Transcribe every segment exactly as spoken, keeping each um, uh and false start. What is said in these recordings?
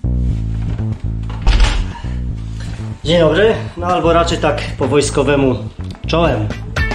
Dzień dobry, no albo raczej tak po wojskowemu czołem.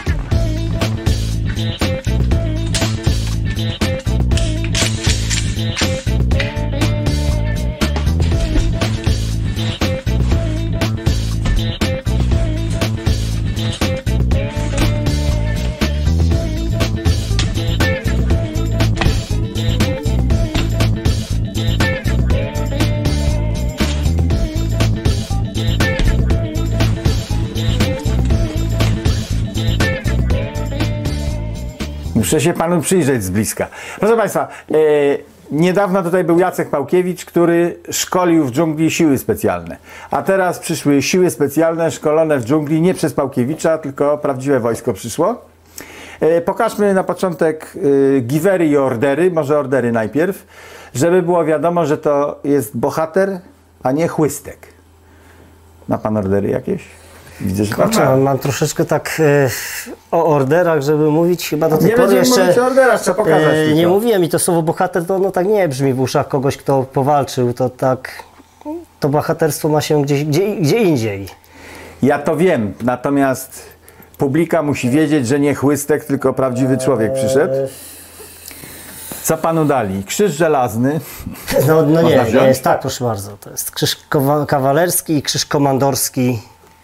Muszę się panu przyjrzeć z bliska. Proszę państwa, e, niedawno tutaj był Jacek Pałkiewicz, który szkolił w dżungli siły specjalne. A teraz przyszły siły specjalne szkolone w dżungli nie przez Pałkiewicza, tylko prawdziwe wojsko przyszło. E, pokażmy na początek e, giwery i ordery, może ordery najpierw, żeby było wiadomo, że to jest bohater, a nie chłystek. Ma pan ordery jakieś? Widzę, że pan Kurczę, ma. mam troszeczkę tak e, o orderach, żeby mówić, chyba do tej Nie pory będziemy jeszcze mówić o orderach, trzeba pokazać e, tylko. nie mówiłem i to słowo bohater to no, tak nie brzmi w uszach kogoś, kto powalczył, to tak, to bohaterstwo ma się gdzieś, gdzie, gdzie indziej. Ja to wiem, natomiast publika musi wiedzieć, że nie chłystek, tylko prawdziwy człowiek przyszedł. Co panu dali? Krzyż żelazny. No, no nie, Można nie wziąć? jest tak, proszę bardzo, to jest krzyż kowa- kawalerski i krzyż komandorski.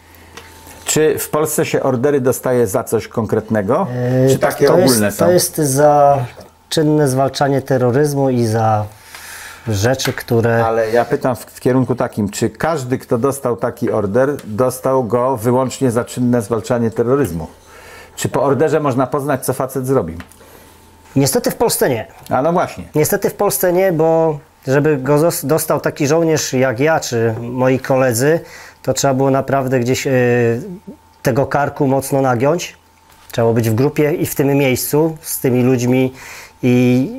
Czy w Polsce się ordery dostaje za coś konkretnego? E, Czy takie to ogólne jest, są? To jest za czynne zwalczanie terroryzmu i za rzeczy, które... Ale ja pytam w, w kierunku takim, czy każdy, kto dostał taki order, dostał go wyłącznie za czynne zwalczanie terroryzmu? Czy po orderze można poznać, co facet zrobił? Niestety w Polsce nie. A no właśnie. Niestety w Polsce nie, bo żeby go zos- dostał taki żołnierz jak ja, czy moi koledzy, to trzeba było naprawdę gdzieś yy, tego karku mocno nagiąć. Trzeba być w grupie i w tym miejscu z tymi ludźmi i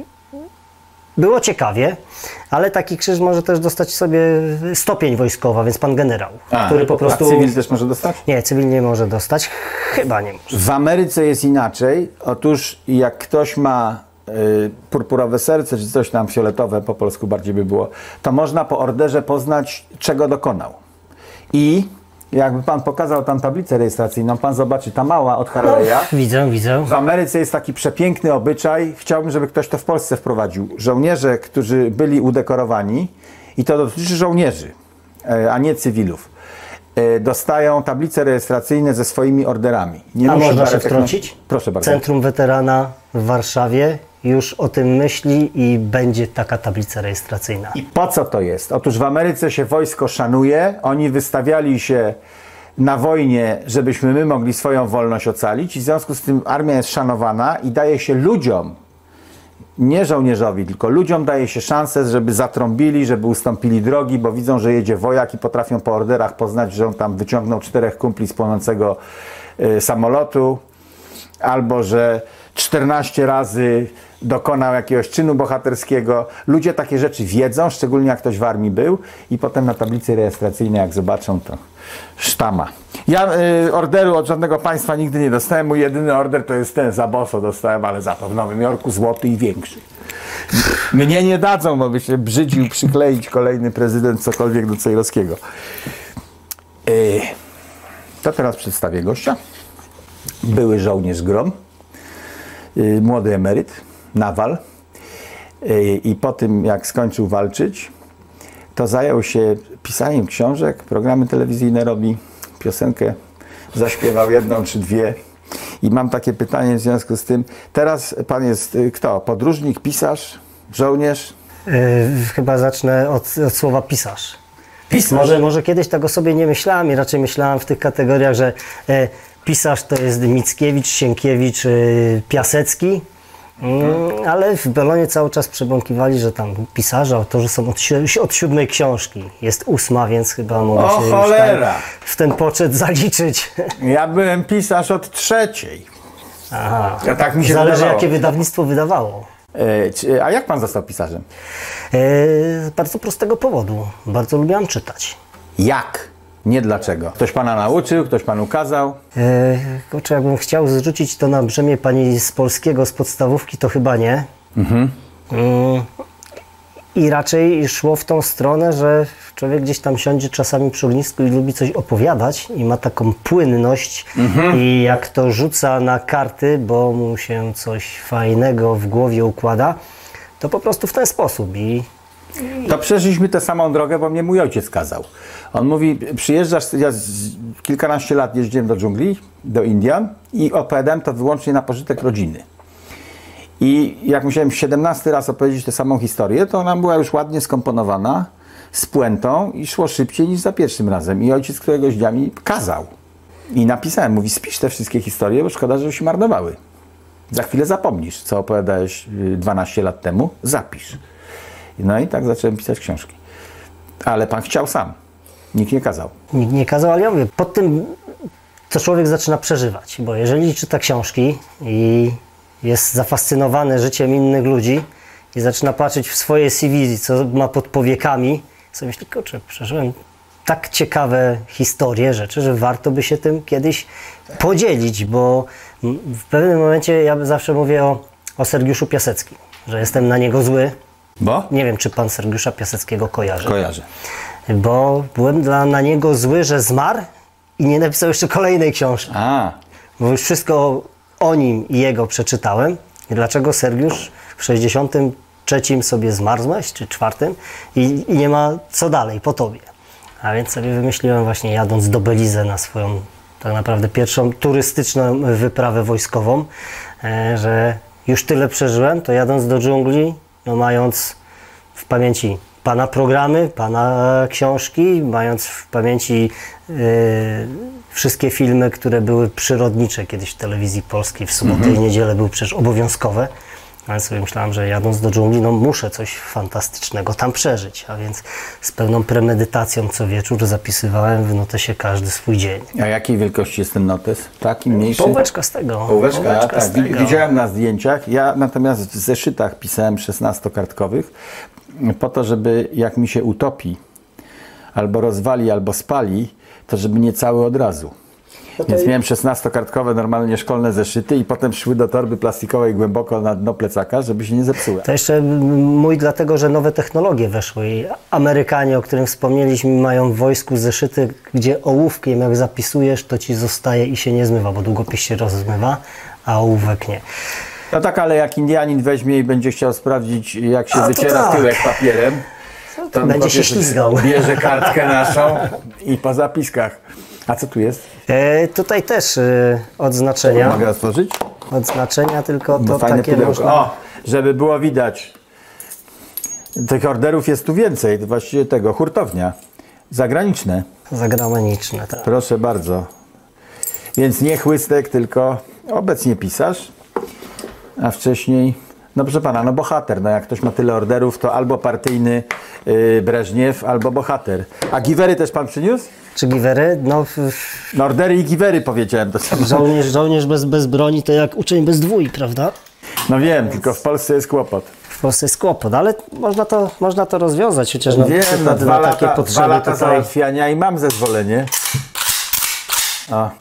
było ciekawie, ale taki krzyż może też dostać sobie stopień wojskowa, więc pan generał, A, który po prostu... A cywil też może dostać? Nie, cywil nie może dostać, chyba nie może. W Ameryce jest inaczej. Otóż jak ktoś ma y, purpurowe serce, czy coś tam fioletowe, po polsku bardziej by było, to można po orderze poznać, czego dokonał. I jakby pan pokazał tam tablicę rejestracyjną, pan zobaczy, ta mała od Harley'a. Widzę, widzę. W Ameryce jest taki przepiękny obyczaj, chciałbym, żeby ktoś to w Polsce wprowadził. Żołnierze, którzy byli udekorowani, i to dotyczy żołnierzy, a nie cywilów, dostają tablice rejestracyjne ze swoimi orderami. Nie A musi można się parę wtrącić? techno- Proszę bardzo. Centrum Weterana w Warszawie już o tym myśli i będzie taka tablica rejestracyjna. I po co to jest? Otóż w Ameryce się wojsko szanuje, oni wystawiali się na wojnie, żebyśmy my mogli swoją wolność ocalić i w związku z tym armia jest szanowana i daje się ludziom, nie żołnierzowi, tylko ludziom daje się szansę, żeby zatrąbili, żeby ustąpili drogi, bo widzą, że jedzie wojak i potrafią po orderach poznać, że on tam wyciągnął czterech kumpli z płonącego y, samolotu, albo że czternaście razy dokonał jakiegoś czynu bohaterskiego. Ludzie takie rzeczy wiedzą, szczególnie jak ktoś w armii był i potem na tablicy rejestracyjnej jak zobaczą, to sztama. Ja y, orderu od żadnego państwa nigdy nie dostałem. Mój jedyny order to jest ten za boso dostałem, ale za to w Nowym Jorku złoty i większy. Mnie nie dadzą, bo by się brzydził przykleić kolejny prezydent cokolwiek do Cejrowskiego. Y, to teraz przedstawię gościa. Były żołnierz Grom. Y, młody emeryt, nawal. Y, I po tym, jak skończył walczyć, to zajął się pisaniem książek, programy telewizyjne robi, piosenkę zaśpiewał jedną czy dwie. I mam takie pytanie w związku z tym. Teraz pan jest y, kto? Podróżnik, pisarz, żołnierz? Yy, chyba zacznę od, od słowa pisarz. Pisarz? Może, może kiedyś tego sobie nie myślałem i raczej myślałem w tych kategoriach, że e, pisarz to jest Mickiewicz, Sienkiewicz, e, Piasecki. Mm, ale w Belonie cały czas przebąkiwali, że tam pisarze, autorzy są od, si- od siódmej książki. Jest ósma, więc chyba mogę O się już cholera! tam w ten poczet zaliczyć. Ja byłem pisarz od trzeciej. Aha. Ja tak mi się Zależy, wydawało. jakie wydawnictwo wydawało. E, czy, a jak pan został pisarzem? E, z bardzo prostego powodu. Bardzo lubiłam czytać. Jak? Nie dlaczego. Ktoś pana nauczył, ktoś panu kazał? E, kurczę, jakbym chciał zrzucić to na brzemię pani z polskiego, z podstawówki, to chyba nie. Mhm. Mm. I raczej szło w tą stronę, że człowiek gdzieś tam siądzie czasami przy ognisku i lubi coś opowiadać i ma taką płynność mhm. i jak to rzuca na karty, bo mu się coś fajnego w głowie układa, to po prostu w ten sposób. I To przeszliśmy tę samą drogę, bo mnie mój ojciec kazał. On mówi, przyjeżdżasz, ja z, kilkanaście lat jeździłem do dżungli, do Indian i opowiadałem to wyłącznie na pożytek rodziny. I jak musiałem siedemnasty raz opowiedzieć tę samą historię, to ona była już ładnie skomponowana, z puentą i szło szybciej niż za pierwszym razem. I ojciec któregoś dnia mi kazał. I napisałem, mówi, spisz te wszystkie historie, bo szkoda, żeby się marnowały. Za chwilę zapomnisz, co opowiadałeś dwanaście lat temu, zapisz. No i tak zacząłem pisać książki. Ale pan chciał sam. Nikt nie kazał. Nikt nie kazał, ale ja mówię, pod tym to człowiek zaczyna przeżywać, bo jeżeli czyta książki i jest zafascynowany życiem innych ludzi i zaczyna patrzeć w swoje C V, co ma pod powiekami, sobie myśli, kurczę, przeżyłem tak ciekawe historie, rzeczy, że warto by się tym kiedyś podzielić, bo w pewnym momencie ja zawsze mówię o, o Sergiuszu Piaseckim, że jestem na niego zły. Bo? Nie wiem, czy pan Sergiusza Piaseckiego kojarzy. Kojarzę. Bo byłem dla, na niego zły, że zmarł i nie napisał jeszcze kolejnej książki. A. Bo już wszystko o nim i jego przeczytałem. I dlaczego Sergiusz w sześćdziesiątym trzecim sobie zmarzłeś, czy czwartym i, i nie ma co dalej po tobie. A więc sobie wymyśliłem właśnie jadąc do Belize na swoją tak naprawdę pierwszą turystyczną wyprawę wojskową, e, że już tyle przeżyłem, to jadąc do dżungli, no mając w pamięci pana programy, pana książki, mając w pamięci yy, wszystkie filmy, które były przyrodnicze kiedyś w telewizji polskiej, w sobotę mm-hmm. i niedzielę były przecież obowiązkowe, ale sobie myślałem, że jadąc do dżungli, no muszę coś fantastycznego tam przeżyć, a więc z pełną premedytacją co wieczór zapisywałem w notesie każdy swój dzień. A jakiej wielkości jest ten notes? Taki mniejszy? Półeczka z tego. Półeczka, Półeczka tak. z tego. Widziałem na zdjęciach. Ja natomiast w zeszytach pisałem szesnastokartkowych po to, żeby jak mi się utopi, albo rozwali, albo spali, to żeby nie cały od razu. No Więc i... miałem szesnastokartkowe normalnie szkolne zeszyty i potem szły do torby plastikowej głęboko na dno plecaka, żeby się nie zepsuły. To jeszcze mój dlatego, że nowe technologie weszły i Amerykanie, o którym wspomnieliśmy, mają w wojsku zeszyty, gdzie ołówkiem jak zapisujesz, to ci zostaje i się nie zmywa, bo długopis się rozmywa, a ołówek nie. No tak, ale jak Indianin weźmie i będzie chciał sprawdzić, jak się a, wyciera tak. tyłek papierem, to będzie się ślizgał. Bierze kartkę naszą i po zapiskach. A co tu jest? E, tutaj też e, odznaczenia. Mogę otworzyć? Odznaczenia, tylko to No, fajne takie pudełko. można... O, żeby było widać. Tych orderów jest tu więcej. To właściwie tego, hurtownia. Zagraniczne. Zagraniczne, tak. Proszę bardzo. Więc nie chłystek, tylko obecnie pisarz, a wcześniej, no proszę pana, no bohater. No jak ktoś ma tyle orderów, to albo partyjny yy, Breżniew, albo bohater. A giwery też pan przyniósł? Czy giwery? No, no ordery i giwery powiedziałem. To samo. Żołnierz, żołnierz bez, bez broni to jak uczeń bez dwój, prawda? No wiem, Więc... tylko w Polsce jest kłopot. W Polsce jest kłopot, ale można to, można to rozwiązać, chociaż na wiem, przykład no, dwa na takie lata, potrzeby dwa lata tutaj... załatwiania i mam zezwolenie. O.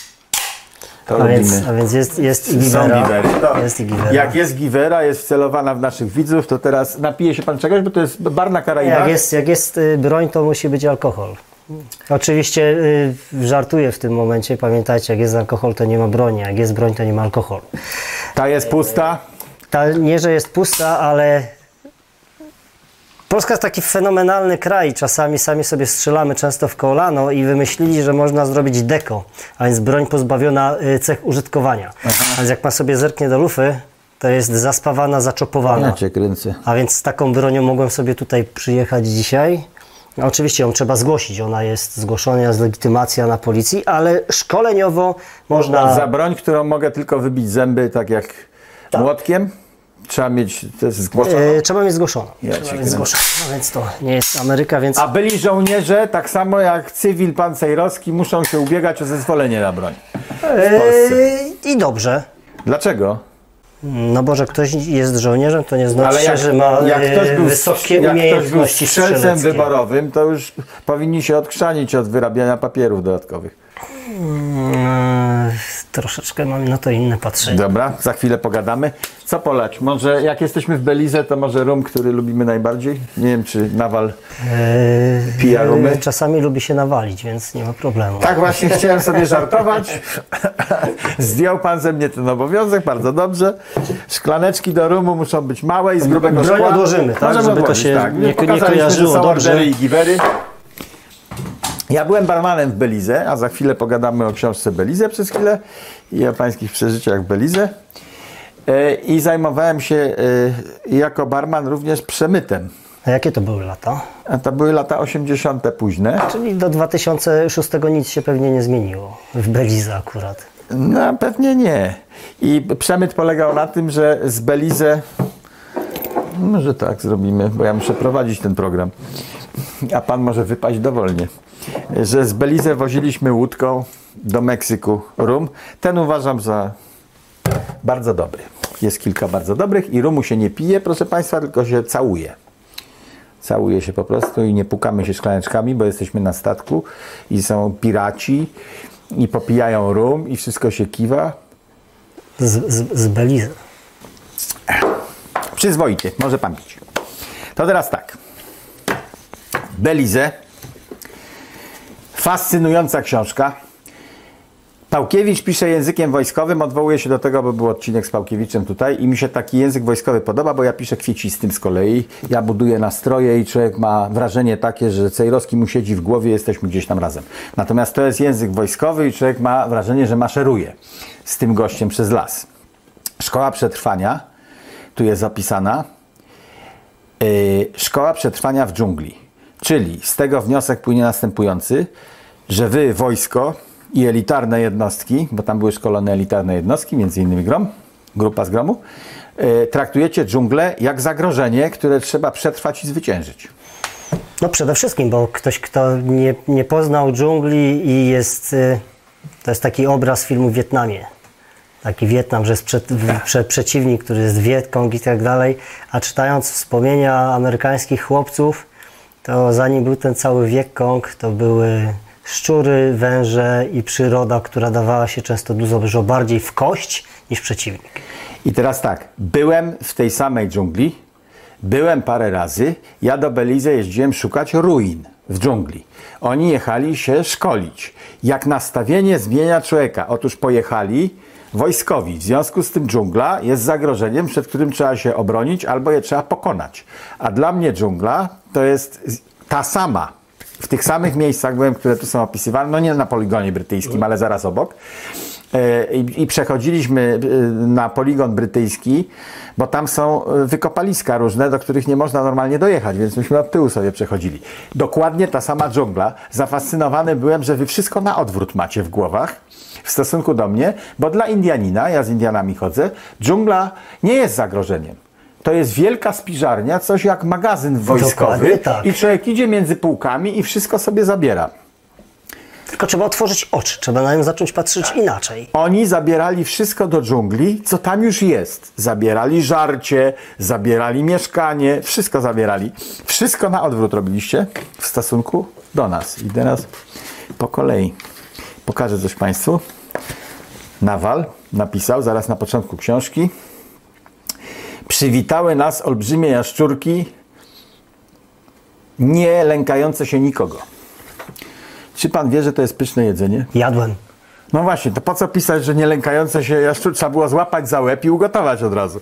To a, więc, robimy. a więc jest, jest i giwera. Jest i giwera. Jak jest giwera, jest wcelowana w naszych widzów, to teraz napije się pan czegoś, bo to jest bar na Karaibach. Jak jest, jak jest broń, to musi być alkohol. Oczywiście y, żartuję w tym momencie, pamiętajcie, jak jest alkohol, to nie ma broni, jak jest broń, to nie ma alkoholu. Ta jest pusta? Ta nie, że jest pusta, ale Polska jest taki fenomenalny kraj, czasami sami sobie strzelamy często w kolano i wymyślili, że można zrobić deko, a więc broń pozbawiona y, cech użytkowania. Aha. A więc jak pan sobie zerknie do lufy, to jest zaspawana, zaczopowana. Ja cię kręcę. A więc z taką bronią mogłem sobie tutaj przyjechać dzisiaj. Oczywiście ją trzeba zgłosić, ona jest zgłoszona, jest legitymacja na policji, ale szkoleniowo można... Za broń, którą mogę tylko wybić zęby, tak jak tak. młotkiem, trzeba mieć też zgłoszoną? E, trzeba mieć zgłoszoną. Ja trzeba mieć zgłoszoną, no więc to nie jest Ameryka, więc... A byli żołnierze, tak samo jak cywil pancejrowski, muszą się ubiegać o zezwolenie na broń w Polsce. E, I dobrze. Dlaczego? No bo, że ktoś jest żołnierzem, to nie znaczy, ale jak, że ma jak ktoś był, wysokie jak umiejętności ktoś był strzelcem strzeleckie. wyborowym, to już powinni się odchrzanić od wyrabiania papierów dodatkowych. Hmm, troszeczkę mam na to inne patrzenie. Dobra, za chwilę pogadamy. Co polać? Może jak jesteśmy w Belize, to może rum, który lubimy najbardziej? Nie wiem, czy Nawal Eee, pija rumy? Czasami lubi się nawalić, więc nie ma problemu. Tak właśnie chciałem sobie żartować. Zdjął pan ze mnie ten obowiązek, bardzo dobrze. Szklaneczki do rumu muszą być małe i z grubego Broń szkła. odłożymy, tak, Możemy żeby to odłożyć, się tak. nie- nie Pokazaliśmy, kojarzyło że są dobrze. ordery i giwery. Ja byłem barmanem w Belize, a za chwilę pogadamy o książce Belize przez chwilę i o pańskich przeżyciach w Belize. E, I zajmowałem się e, jako barman również przemytem. A jakie to były lata? A to były lata osiemdziesiąte późne. Czyli do dwa tysiące szóstego nic się pewnie nie zmieniło. W Belize akurat. No pewnie nie. I przemyt polegał na tym, że z Belize... Może tak zrobimy, bo ja muszę prowadzić ten program. A pan może wypaść dowolnie. Że z Belize woziliśmy łódką do Meksyku rum. Ten uważam za bardzo dobry. Jest kilka bardzo dobrych i rumu się nie pije, proszę państwa, tylko się całuje. Całuje się po prostu i nie pukamy się szklaneczkami, bo jesteśmy na statku i są piraci i popijają rum i wszystko się kiwa. Z, z, z Belize. Przyzwoicie, może pan pić. To teraz tak. Belize. Fascynująca książka. Pałkiewicz pisze językiem wojskowym, odwołuje się do tego, bo był odcinek z Pałkiewiczem tutaj i mi się taki język wojskowy podoba, bo ja piszę kwiecistym z kolei. Ja buduję nastroje i człowiek ma wrażenie takie, że Cejrowski mu siedzi w głowie, jesteśmy gdzieś tam razem. Natomiast to jest język wojskowy i człowiek ma wrażenie, że maszeruje z tym gościem przez las. Szkoła przetrwania, tu jest zapisana, yy, szkoła przetrwania w dżungli. Czyli z tego wniosek płynie następujący, że wy, wojsko i elitarne jednostki, bo tam były szkolone elitarne jednostki, między innymi Grom, grupa z Gromu, yy, traktujecie dżunglę jak zagrożenie, które trzeba przetrwać i zwyciężyć. No przede wszystkim, bo ktoś, kto nie, nie poznał dżungli i jest... y, To jest taki obraz filmu w Wietnamie. Taki Wietnam, że jest przed, prze, przeciwnik, który jest Wietkong i tak dalej. A czytając wspomnienia amerykańskich chłopców, to zanim był ten cały Wietkong, to były szczury, węże i przyroda, która dawała się często dużo bardziej w kość niż przeciwnik. I teraz tak, byłem w tej samej dżungli, byłem parę razy, ja do Belize jeździłem szukać ruin w dżungli. Oni jechali się szkolić. Jak nastawienie zmienia człowieka. Otóż pojechali wojskowi. W związku z tym dżungla jest zagrożeniem, przed którym trzeba się obronić albo je trzeba pokonać. A dla mnie dżungla to jest ta sama. W tych samych miejscach byłem, które tu są opisywane, no nie na poligonie brytyjskim, ale zaraz obok. I, I przechodziliśmy na poligon brytyjski, bo tam są wykopaliska różne, do których nie można normalnie dojechać, więc myśmy od tyłu sobie przechodzili. Dokładnie ta sama dżungla. Zafascynowany byłem, że wy wszystko na odwrót macie w głowach w stosunku do mnie, bo dla Indianina, ja z Indianami chodzę, dżungla nie jest zagrożeniem. To jest wielka spiżarnia, coś jak magazyn wojskowy tak. I człowiek idzie między półkami i wszystko sobie zabiera. Tylko trzeba otworzyć oczy, trzeba na nią zacząć patrzeć inaczej. Oni zabierali wszystko do dżungli, co tam już jest. Zabierali żarcie, zabierali mieszkanie, wszystko zabierali. Wszystko na odwrót robiliście w stosunku do nas. I teraz po kolei pokażę coś Państwu. Nawal napisał zaraz na początku książki. Przywitały nas olbrzymie jaszczurki, nie lękające się nikogo. Czy pan wie, że to jest pyszne jedzenie? Jadłem. No właśnie, to po co pisać, że nie lękające się jaszczur? Trzeba było złapać za łeb i ugotować od razu.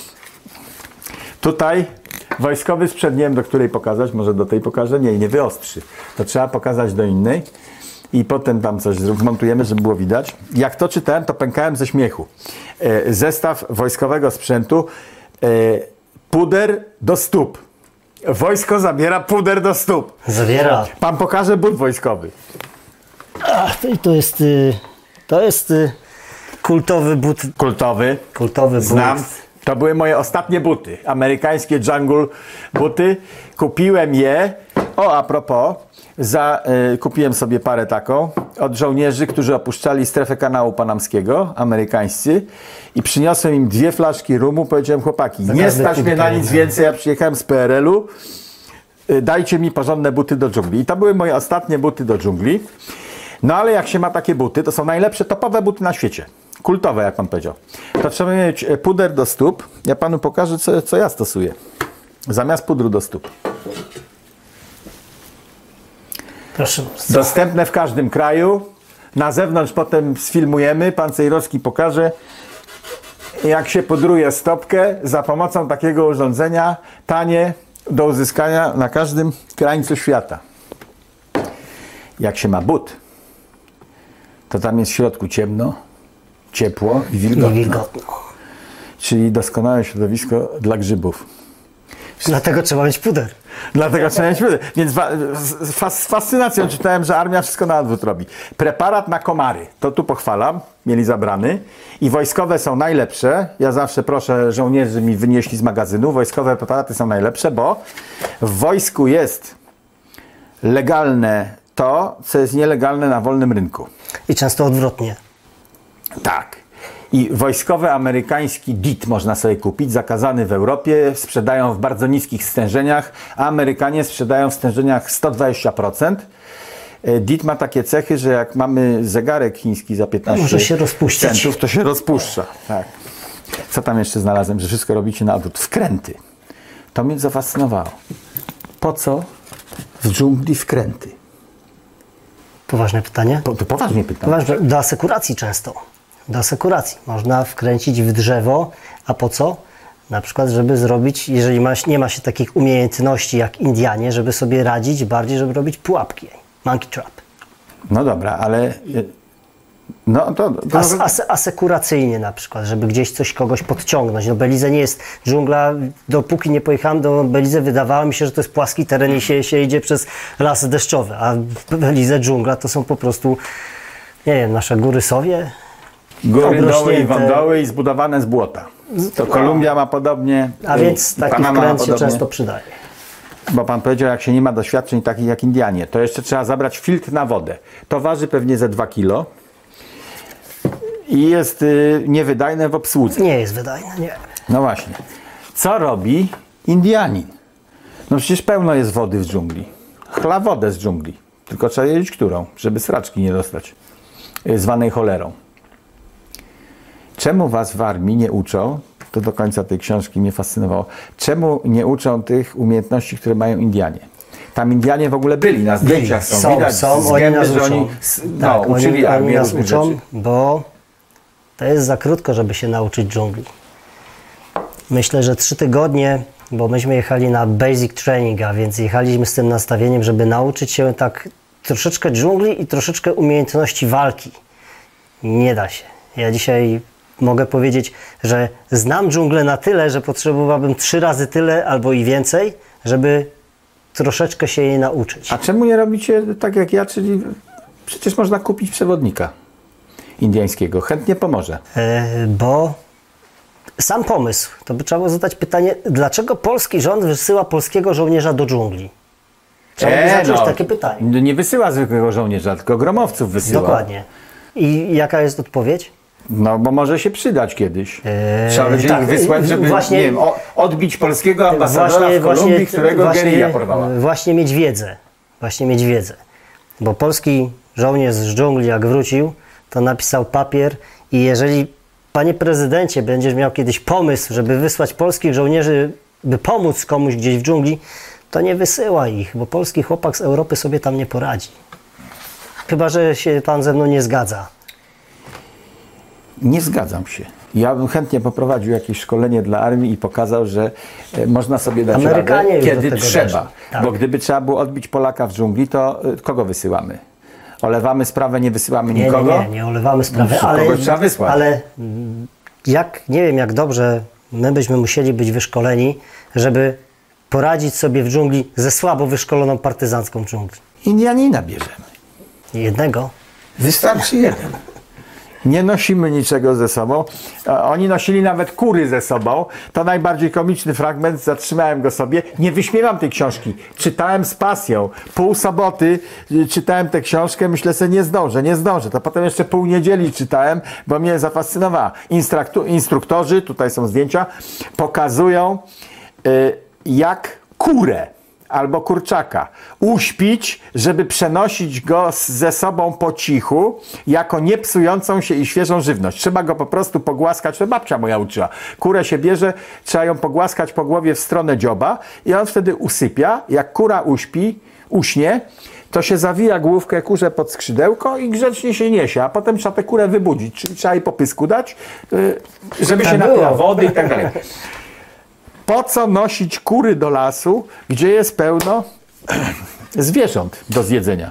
Tutaj wojskowy sprzęt, nie wiem do której pokazać, może do tej pokażę, nie, nie wyostrzy. To trzeba pokazać do innej i potem tam coś zmontujemy, żeby było widać. Jak to czytałem, to pękałem ze śmiechu. E, zestaw wojskowego sprzętu, e, puder do stóp. Wojsko zabiera puder do stóp. Zawiera. Pan pokaże but wojskowy. Ach, to, to jest, y, to jest y, kultowy but. Kultowy. Kultowy but. Znam. To były moje ostatnie buty. Amerykańskie jungle buty. Kupiłem je. O, a propos, za, y, kupiłem sobie parę taką od żołnierzy, którzy opuszczali strefę kanału panamskiego, amerykańscy, i przyniosłem im dwie flaszki rumu. Powiedziałem, chłopaki, nie stać mnie na nic więcej, ja przyjechałem z P R L u, y, dajcie mi porządne buty do dżungli. I to były moje ostatnie buty do dżungli. No ale jak się ma takie buty, to są najlepsze, topowe buty na świecie. kultowe, jak pan powiedział. To trzeba mieć puder do stóp. Ja panu pokażę, co, co ja stosuję. Zamiast pudru do stóp. Proszę bardzo. Dostępne w każdym kraju. Na zewnątrz potem sfilmujemy. Pan Cejrowski pokaże, jak się pudruje stopkę za pomocą takiego urządzenia. Tanie, do uzyskania na każdym krańcu świata. Jak się ma but, to tam jest w środku ciemno, ciepło i wilgotno. I wilgotno. Czyli doskonałe środowisko dla grzybów. Dlatego trzeba mieć puder. Dlatego trzeba mieć puder. Więc wa- z, fa- z fascynacją czytałem, że armia wszystko na odwrót robi. Preparat na komary, to tu pochwalam, mieli zabrany. I wojskowe są najlepsze. Ja zawsze proszę żołnierzy mi wynieśli z magazynu. Wojskowe preparaty są najlepsze, bo w wojsku jest legalne to, co jest nielegalne na wolnym rynku. I często odwrotnie. Tak. I wojskowy amerykański D I T można sobie kupić, zakazany w Europie, sprzedają w bardzo niskich stężeniach, a Amerykanie sprzedają w stężeniach sto dwadzieścia procent. D I T ma takie cechy, że jak mamy zegarek chiński za piętnaście Może się rozpuścić. centów, to się rozpuszcza. Tak. Co tam jeszcze znalazłem, że wszystko robicie na odwrót? Wkręty. To mnie zafascynowało. Po co w dżungli wkręty? Poważne pytanie. To, to poważnie pytam. Poważne, do asekuracji często. Do asekuracji. Można wkręcić w drzewo, a po co? Na przykład, żeby zrobić, jeżeli ma, nie ma się takich umiejętności jak Indianie, żeby sobie radzić bardziej, żeby robić pułapki. Monkey trap. No dobra, ale... y, No to... to As, as, asekuracyjnie na przykład, żeby gdzieś coś kogoś podciągnąć. No Belize nie jest dżungla, dopóki nie pojechałem do Belize, wydawało mi się, że to jest płaski teren i się, się idzie przez lasy deszczowe, a w Belize dżungla to są po prostu, nie wiem, nasze góry Sowie. Góry, doły i obrośnięte. wądoły i zbudowane z błota. To Kolumbia ma podobnie. A y, więc taki Panama ma wkręt się podobnie. często przydaje. Bo pan powiedział, jak się nie ma doświadczeń takich jak Indianie, to jeszcze trzeba zabrać filtr na wodę. To waży pewnie ze dwa kilo i jest y, niewydajne w obsłudze. Nie jest wydajne, nie. No właśnie. Co robi Indianin? No przecież pełno jest wody w dżungli. Chla wodę z dżungli. Tylko trzeba wiedzieć, którą, żeby sraczki nie dostać, y, zwanej cholerą. Czemu was w armii nie uczą, to do końca tej książki mnie fascynowało, czemu nie uczą tych umiejętności, które mają Indianie? Tam Indianie w ogóle byli, na zdjęciach są, Są, widać są, z oni gęby, nas że uczą. oni s- no, Tak, uczyli oni, oni armię nas różnych uczą, rzeczy. bo to jest za krótko, żeby się nauczyć dżungli. Myślę, że trzy tygodnie, bo myśmy jechali na basic training, a więc jechaliśmy z tym nastawieniem, żeby nauczyć się tak troszeczkę dżungli i troszeczkę umiejętności walki. Nie da się. Ja dzisiaj mogę powiedzieć, że znam dżunglę na tyle, że potrzebowałbym trzy razy tyle albo i więcej, żeby troszeczkę się jej nauczyć. A czemu nie robicie tak jak ja, czyli przecież można kupić przewodnika indyjskiego, chętnie pomoże. E, bo sam pomysł, to by trzeba było zadać pytanie, dlaczego polski rząd wysyła polskiego żołnierza do dżungli? Trzeba by zacząć takie pytanie. Nie wysyła zwykłego żołnierza, tylko gromowców wysyła. Dokładnie. I jaka jest odpowiedź? No, bo może się przydać kiedyś. Eee, Trzeba będzie tak, ich wysłać, żeby właśnie- nie wiem, o, odbić polskiego ambasadora w Kolumbii, którego geryja porwała. Właśnie mieć wiedzę. Właśnie mieć wiedzę. Bo polski żołnierz z dżungli, jak wrócił, to napisał papier i jeżeli, panie prezydencie, będziesz miał kiedyś pomysł, żeby wysłać polskich żołnierzy, by pomóc komuś gdzieś w dżungli, to nie wysyła ich, bo polski chłopak z Europy sobie tam nie poradzi. Chyba że się pan ze mną nie zgadza. Nie zgadzam się. Ja bym chętnie poprowadził jakieś szkolenie dla armii i pokazał, że e, można sobie dać Amerykanie radę, już do kiedy tego trzeba. doszli. Tak. Bo gdyby trzeba było odbić Polaka w dżungli, to e, kogo wysyłamy? Olewamy sprawę, nie wysyłamy Nie, nikogo? nie, nie, nie olewamy sprawy, No, ale, kogoś trzeba wysłać. ale mm, jak, nie wiem jak dobrze my byśmy musieli być wyszkoleni, żeby poradzić sobie w dżungli ze słabo wyszkoloną partyzancką dżungli. Indianina bierzemy. Jednego. Wystarczy jeden. Nie nosimy niczego ze sobą. A Oni nosili nawet kury ze sobą. To najbardziej komiczny fragment, zatrzymałem go sobie. Nie wyśmiewam tej książki. Czytałem z pasją. Pół soboty y, czytałem tę książkę, myślę sobie, nie zdążę, nie zdążę. To potem jeszcze pół niedzieli czytałem, bo mnie zafascynowała. Instruktu- instruktorzy, tutaj są zdjęcia, pokazują y, jak kurę albo kurczaka uśpić, żeby przenosić go z- ze sobą po cichu, jako niepsującą się i świeżą żywność. Trzeba go po prostu pogłaskać, to babcia moja uczyła. Kurę się bierze, trzeba ją pogłaskać po głowie w stronę dzioba i on wtedy usypia. Jak kura uśpi, uśnie, to się zawija główkę kurze pod skrzydełko i grzecznie się niesie, a potem trzeba tę kurę wybudzić, czyli trzeba jej po pysku dać, yy, żeby Tak się było. napiła wody i tak dalej. Po co nosić kury do lasu, gdzie jest pełno zwierząt do zjedzenia?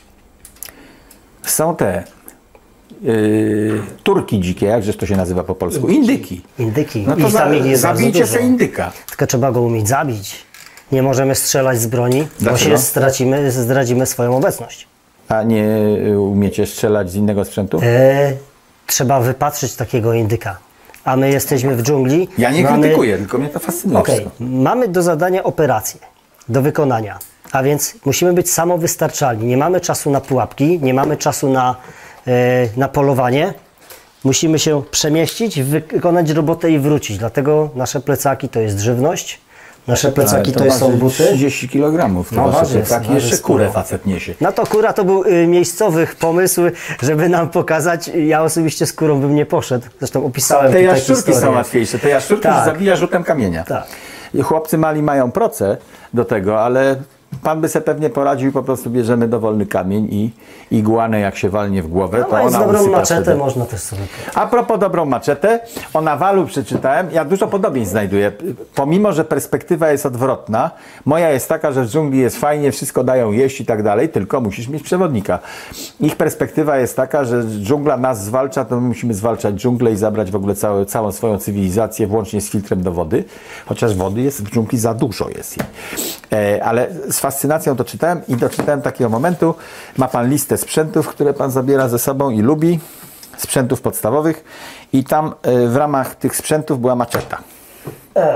Są te yy, turki dzikie, jakżeż to się nazywa po polsku? Indyki. Indyki. No to I za, tam ich jest bardzo zabijcie dużo. sobie indyka. Tylko trzeba go umieć zabić. Nie możemy strzelać z broni, bo Dlaczego? się stracimy, zdradzimy swoją obecność. A nie y, umiecie strzelać z innego sprzętu? E, trzeba wypatrzyć takiego indyka. A my jesteśmy w dżungli. Ja nie mamy, krytykuję, tylko mnie to fascynuje. Okej, wszystko. mamy do zadania operację, do wykonania. A więc musimy być samowystarczalni. Nie mamy czasu na pułapki, nie mamy czasu na, e, na polowanie. Musimy się przemieścić, wykonać robotę i wrócić. Dlatego nasze plecaki to jest żywność. Nasze plecaki to, Ale są waży buty. trzydzieści kilogramów. To No, wasze waży, plecaki, waży jeszcze sporo. kurę facet niesie. No to kura to był y, miejscowych pomysł, żeby nam pokazać. Ja osobiście z kurą bym nie poszedł. Zresztą opisałem Te tutaj jaszczurki historię. są łatwiejsze. Te jaszczurki Tak. zabija rzutem kamienia. Tak. I chłopcy mali mają proce do tego, ale pan by sobie pewnie poradził, po prostu bierzemy dowolny kamień i igłanę jak się walnie w głowę, No, to mając ona dobrą usypia maczetę wtedy. można też sobie powiedzieć. A propos dobrą maczetę, o Nawalu przeczytałem, ja dużo podobieństw znajduję. Pomimo, że perspektywa jest odwrotna, moja jest taka, że w dżungli jest fajnie, wszystko dają jeść i tak dalej, tylko musisz mieć przewodnika. Ich perspektywa jest taka, że dżungla nas zwalcza, to my musimy zwalczać dżunglę i zabrać w ogóle całe, całą swoją cywilizację, włącznie z filtrem do wody, chociaż wody jest w dżungli za dużo jest jej. E, ale z fascynacją to czytałem i doczytałem takiego momentu, ma pan listę sprzętów, które pan zabiera ze sobą i lubi, sprzętów podstawowych i tam e, w ramach tych sprzętów była maczeta. E,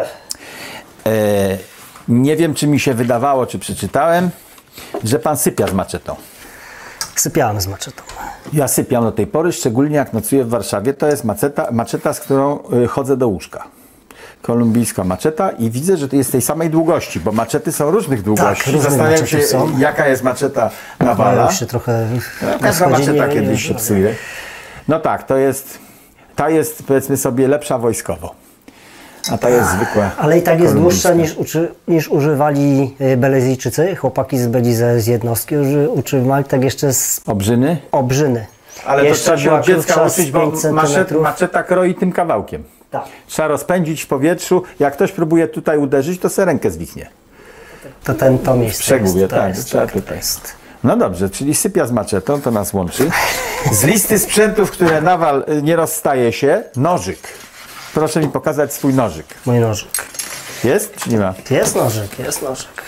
nie wiem, czy mi się wydawało, czy przeczytałem, że pan sypia z maczetą. Sypiałem z maczetą. Ja sypiam do tej pory, szczególnie jak nocuję w Warszawie. To jest maczeta, maczeta z którą y, chodzę do łóżka. Kolumbijska maczeta i widzę, że to jest tej samej długości, bo maczety są różnych długości. różne Zastanawiam maczety się, są. jaka jest maczeta Ale Nawala. już się trochę Każda rozchodzimy, maczeta nie- kiedyś nie- się psuje. No tak, to jest, ta jest powiedzmy sobie lepsza wojskowo, a ta jest zwykła. Ale i tak jest kolumbijska. dłuższa niż, uczy, niż używali y, Belezyjczycy. Chłopaki z byli ze, z jednostki uży, używali tak jeszcze z Obrzyny? obrzyny. Ale to Jeszcze trzeba się była od dziecka krótsza z uczyć, bo pięć macet, centymetrów. maczeta kroi tym kawałkiem. Tak. Trzeba rozpędzić w powietrzu. Jak ktoś próbuje tutaj uderzyć, to se rękę zwichnie. To ten to miejsce Przegubie, jest, to tak, jest, trzeba tak, tutaj. to jest. No dobrze, czyli sypia z maczetą, to nas łączy. Z listy sprzętów, które Nawal y, nie rozstaje się, nożyk. Proszę mi pokazać swój nożyk. Mój nożyk. Jest czy nie ma? Jest nożyk, jest nożyk.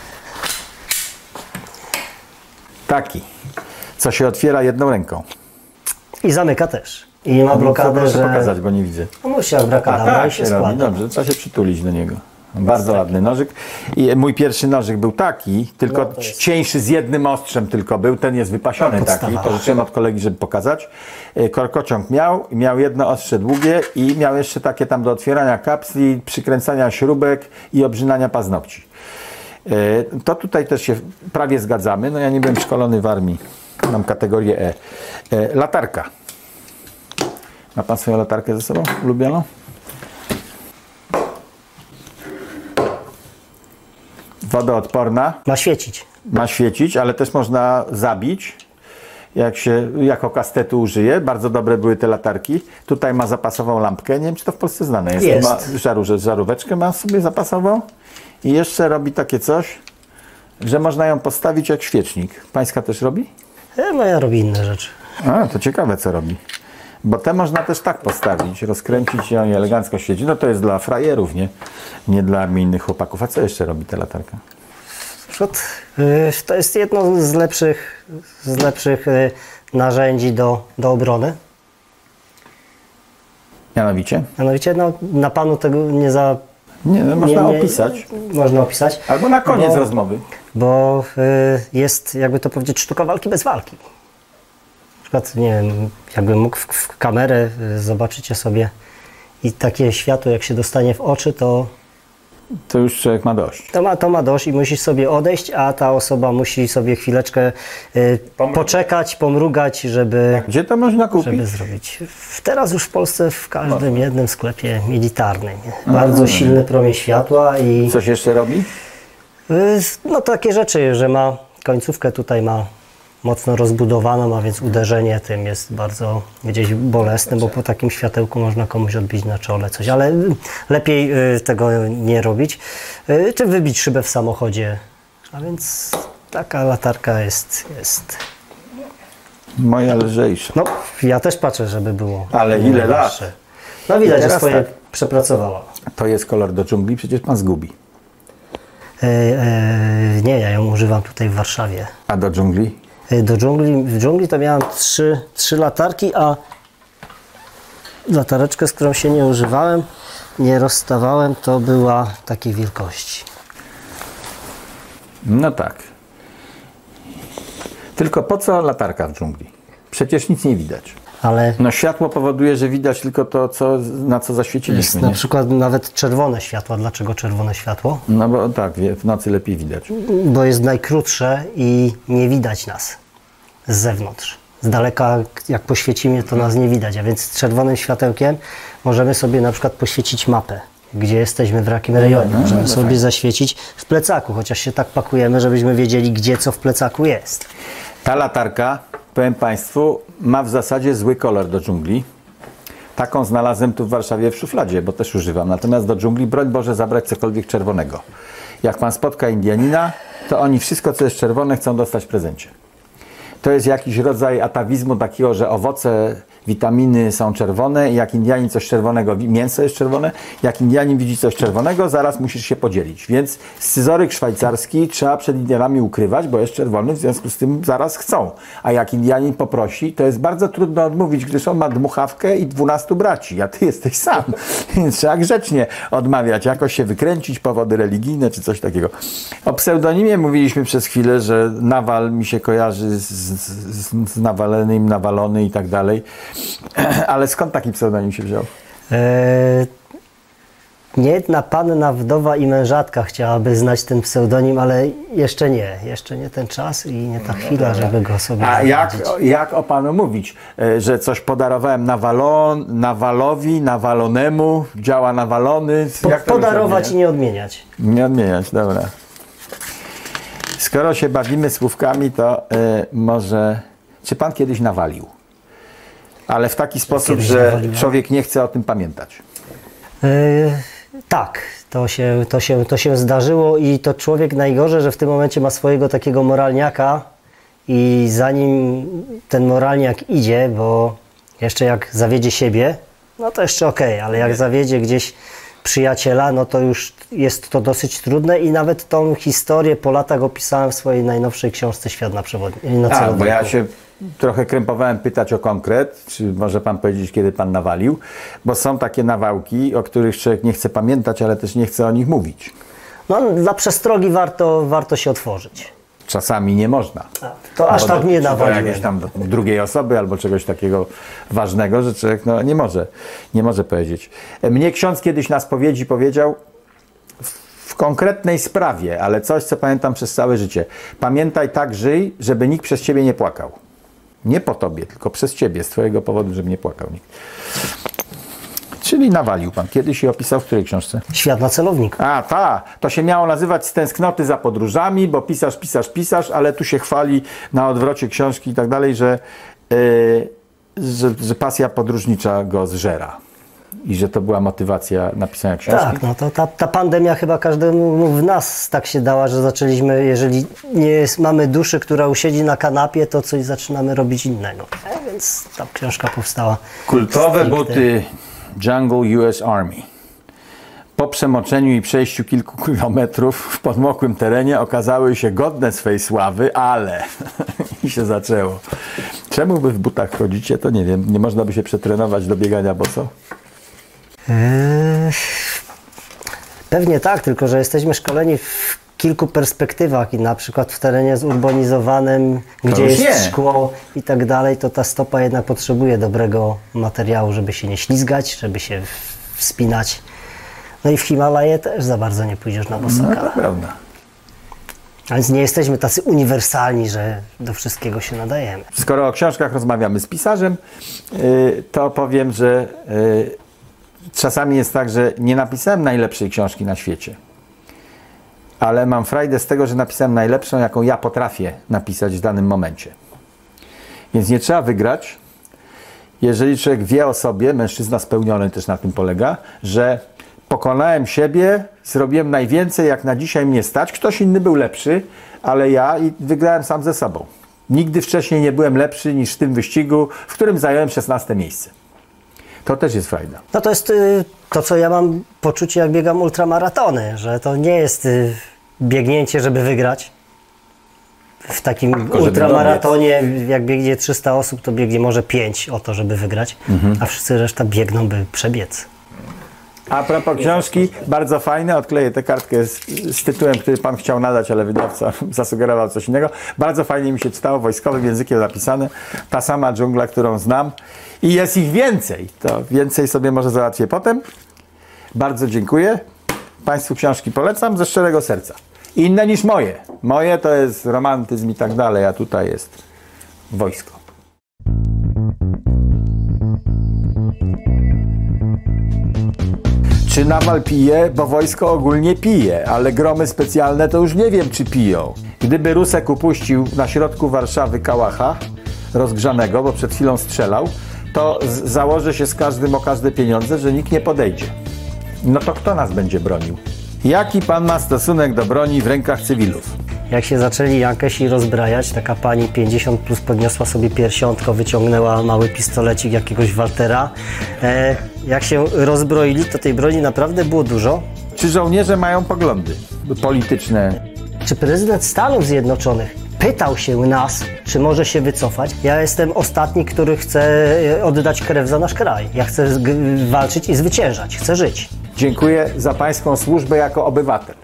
Taki, co się otwiera jedną ręką. I zamyka też. I nie ma blokady, Proszę że... pokazać, bo nie widzę. No musi jak brakadabra tak i się się robi, składa. dobrze, trzeba się przytulić do niego. Bardzo ładny nożyk. I mój pierwszy nożyk był taki, tylko No, to jest- cieńszy z jednym ostrzem tylko był, ten jest wypasiony taki, Podstawa. pożyczyłem od kolegi, żeby pokazać. E, Korkociąg miał, miał jedno ostrze długie i miał jeszcze takie tam do otwierania kapsli, przykręcania śrubek i obrzynania paznokci. E, To tutaj też się prawie zgadzamy, no ja nie byłem szkolony w armii, mam kategorię E. E, Latarka. Ma pan swoją latarkę ze sobą ulubioną? Wodoodporna, Ma świecić. ma świecić, ale też można zabić, jak się jako kastetu użyje. Bardzo dobre były te latarki. Tutaj ma zapasową lampkę, nie wiem, czy to w Polsce znane jest. Jest. Ma żaru, żaróweczkę ma sobie zapasową i jeszcze robi takie coś, że można ją postawić jak świecznik. Pańska też robi? E, moja robi inne rzeczy. A, to ciekawe, co robi. Bo te można też tak postawić, rozkręcić ją i elegancko świeci. No to jest dla frajerów, nie? Nie dla armijnych chłopaków. A co jeszcze robi ta latarka? Na przykład, y, to jest jedno z lepszych, z lepszych y, narzędzi do, do obrony. Mianowicie? Mianowicie no, na panu tego nie za... Nie, no, można nie, nie, opisać. Można opisać. Albo na koniec bo, rozmowy. Bo y, jest, jakby to powiedzieć, sztuka walki bez walki. Na przykład, nie wiem, jakbym mógł w, w kamerę y, zobaczycie sobie i takie światło, jak się dostanie w oczy, to to już człowiek ma dość. To ma, to ma dość i musisz sobie odejść, a ta osoba musi sobie chwileczkę y, poczekać, pomrugać, żeby, Gdzie to można kupić? żeby zrobić. Teraz już w Polsce w każdym jednym sklepie militarnym. Nie? Bardzo silny promień światła i Coś jeszcze robi? y, no takie rzeczy, że ma końcówkę tutaj ma mocno rozbudowaną, a więc uderzenie tym jest bardzo gdzieś bolesne, bo po takim światełku można komuś odbić na czole coś, ale lepiej y, tego nie robić, y, czy wybić szybę w samochodzie, a więc taka latarka jest, jest. Moja lżejsza. No, ja też patrzę, żeby było. Ale ile lat? lepsze. No widać, I że teraz swoje tak. przepracowała. To jest kolor do dżungli, przecież pan zgubi. E, e, nie, ja ją używam tutaj w Warszawie. A do dżungli? Do dżungli, w dżungli to miałem trzy, trzy latarki, a latareczkę, z którą się nie używałem, nie rozstawałem, to była takiej wielkości. No tak. Tylko po co latarka w dżungli? Przecież nic nie widać. Ale No światło powoduje, że widać tylko to, co, na co jest zaświeciliśmy. na Nie? przykład nawet czerwone światła. Dlaczego czerwone światło? No bo tak, wie- w nocy lepiej widać. Bo jest najkrótsze i nie widać nas z zewnątrz. Z daleka, jak poświecimy, to nas nie widać, a więc czerwonym światełkiem możemy sobie na przykład poświecić mapę, gdzie jesteśmy, w jakim rejonie. Możemy sobie zaświecić w plecaku, chociaż się tak pakujemy, żebyśmy wiedzieli, gdzie co w plecaku jest. Ta latarka, powiem Państwu, ma w zasadzie zły kolor do dżungli. Taką znalazłem tu w Warszawie w szufladzie, bo też używam. Natomiast do dżungli, broń Boże, zabrać cokolwiek czerwonego. Jak Pan spotka Indianina, to oni wszystko, co jest czerwone, chcą dostać w prezencie. To jest jakiś rodzaj atawizmu takiego, że owoce, witaminy są czerwone i jak Indianin coś czerwonego, mięso jest czerwone, jak Indianin widzi coś czerwonego, zaraz musisz się podzielić. Więc scyzoryk szwajcarski trzeba przed Indianami ukrywać, bo jest czerwony, w związku z tym zaraz chcą. A jak Indianin poprosi, to jest bardzo trudno odmówić, gdyż on ma dmuchawkę i dwunastu braci, a ty jesteś sam. Więc trzeba grzecznie odmawiać, jakoś się wykręcić, powody religijne czy coś takiego. O pseudonimie mówiliśmy przez chwilę, że Nawal mi się kojarzy z, z, z nawalonym, nawalony i tak dalej. Ale skąd taki pseudonim się wziął? Eee, niejedna panna, wdowa i mężatka chciałaby znać ten pseudonim, ale jeszcze nie. Jeszcze nie ten czas i nie ta chwila, żeby go sobie A jak, zawadzić. jak o panu mówić? E, Że coś podarowałem nawalon, nawalowi, nawalonemu, działa nawalony? Po, Jak to podarować i rozumie? nie odmieniać. Nie odmieniać, dobra. Skoro się bawimy słówkami, to e, może... Czy pan kiedyś nawalił? Ale w taki sposób, kiedyś że nawaliłem? człowiek nie chce o tym pamiętać. Eee, tak, to się, to, się, to się zdarzyło i to człowiek najgorzej, że w tym momencie ma swojego takiego moralniaka i zanim ten moralniak idzie, bo jeszcze jak zawiedzie siebie, no to jeszcze okej, ale jak zawiedzie gdzieś przyjaciela, no to już jest to dosyć trudne i nawet tą historię po latach opisałem w swojej najnowszej książce Świat na przewodniku. Na A, bo celowniku. ja się trochę krępowałem pytać o konkret, czy może pan powiedzieć, kiedy pan nawalił, bo są takie nawałki, o których człowiek nie chce pamiętać, ale też nie chce o nich mówić. No, dla przestrogi warto, warto się otworzyć. Czasami nie można. To aż Bo tak do- nie czy do nawaliłem. jakiejś tam drugiej osoby albo czegoś takiego ważnego, że człowiek no, nie może, nie może powiedzieć. Mnie ksiądz kiedyś na spowiedzi powiedział w, w konkretnej sprawie, ale coś, co pamiętam przez całe życie. Pamiętaj, tak żyj, żeby nikt przez ciebie nie płakał. Nie po tobie, tylko przez ciebie, z twojego powodu, żeby nie płakał nikt. Czyli nawalił pan. Kiedyś się opisał w której książce? Świat na celowniku. A, ta, to się miało nazywać z tęsknoty za podróżami, bo pisarz, pisarz, pisarz, ale tu się chwali na odwrocie książki i tak dalej, że, yy, że, że pasja podróżnicza go zżera. I że to była motywacja napisania książki. Tak, no to ta, ta pandemia chyba każdemu w nas tak się dała, że zaczęliśmy, jeżeli nie jest, mamy duszy, która usiedzi na kanapie, to coś zaczynamy robić innego. A więc ta książka powstała. Kultowe stricte. buty Jungle U S Army. Po przemoczeniu i przejściu kilku kilometrów w podmokłym terenie okazały się godne swej sławy, ale i się zaczęło. Czemu wy w butach chodzicie, to nie wiem. Nie można by się przetrenować do biegania boso? Eee, pewnie tak, tylko że jesteśmy szkoleni w kilku perspektywach i na przykład w terenie zurbanizowanym, gdzie już jest nie. szkło i tak dalej, to ta stopa jednak potrzebuje dobrego materiału, żeby się nie ślizgać, żeby się wspinać. No i w Himalaje też za bardzo nie pójdziesz na No bosaka. to prawda. A więc nie jesteśmy tacy uniwersalni, że do wszystkiego się nadajemy. Skoro o książkach rozmawiamy z pisarzem, yy, to powiem, że yy, czasami jest tak, że nie napisałem najlepszej książki na świecie. Ale mam frajdę z tego, że napisałem najlepszą, jaką ja potrafię napisać w danym momencie. Więc nie trzeba wygrać. Jeżeli człowiek wie o sobie, mężczyzna spełniony też na tym polega, że pokonałem siebie, zrobiłem najwięcej, jak na dzisiaj mnie stać. Ktoś inny był lepszy, ale ja i wygrałem sam ze sobą. Nigdy wcześniej nie byłem lepszy niż w tym wyścigu, w którym zająłem szesnaste miejsce. To też jest frajda. No to jest y, to, co ja mam poczucie, jak biegam ultramaratony, że to nie jest y, biegnięcie, żeby wygrać. W takim żeby ultramaratonie, jak biegnie trzysta osób, to biegnie może pięć o to, żeby wygrać, mhm. a wszyscy reszta biegną, by przebiec. A propos książki, bardzo fajne, odkleję tę kartkę z, z tytułem, który pan chciał nadać, ale wydawca zasugerował coś innego. Bardzo fajnie mi się czytało, wojskowym językiem napisane, ta sama dżungla, którą znam i jest ich więcej, to więcej sobie może załatwię potem. Bardzo dziękuję, państwu książki polecam ze szczerego serca. Inne niż moje, moje to jest romantyzm i tak dalej, a tutaj jest wojsko. Czy Nawal pije? Bo wojsko ogólnie pije, ale gromy specjalne to już nie wiem, czy piją. Gdyby Rusek upuścił na środku Warszawy kałacha rozgrzanego, bo przed chwilą strzelał, to założy się z każdym o każde pieniądze, że nikt nie podejdzie. No to kto nas będzie bronił? Jaki pan ma stosunek do broni w rękach cywilów? Jak się zaczęli Jankesi rozbrajać, taka pani pięćdziesiąt plus podniosła sobie piersiątko, wyciągnęła mały pistolecik jakiegoś Waltera. E, jak się rozbroili, to tej broni naprawdę było dużo. Czy żołnierze mają poglądy polityczne? Czy prezydent Stanów Zjednoczonych pytał się nas, czy może się wycofać? Ja jestem ostatni, który chce oddać krew za nasz kraj. Ja chcę walczyć i zwyciężać, chcę żyć. Dziękuję za pańską służbę jako obywatel.